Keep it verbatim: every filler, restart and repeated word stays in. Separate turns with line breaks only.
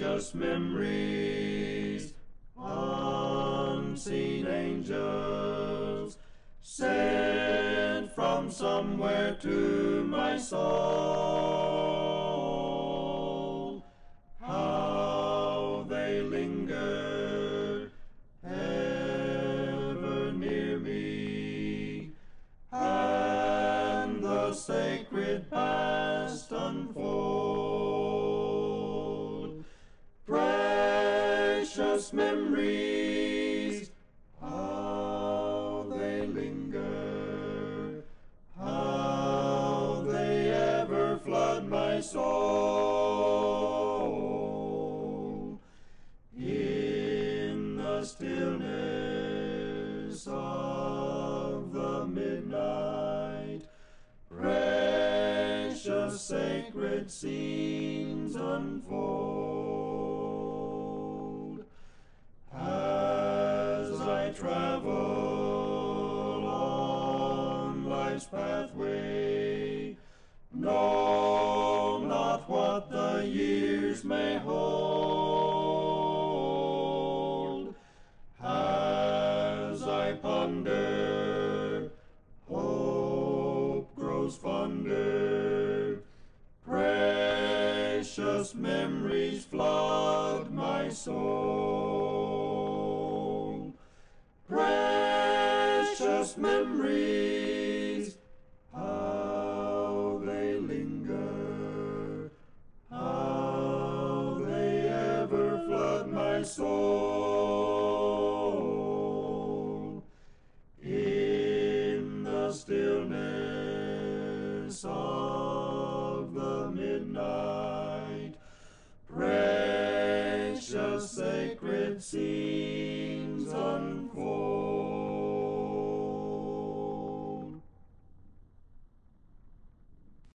precious memories, unseen angels, sent from somewhere to my soul. How they linger ever near me, and the sacred past unfold. Precious memories, how they linger, how they ever flood my soul. In the stillness of the midnight, precious sacred scenes unfold. As I travel on life's pathway, know not what the years may hold. As I ponder, hope grows fonder. Precious memories flood my soul. Precious memories, how they linger, how they ever flood my soul. In the stillness of the midnight, precious sacred sea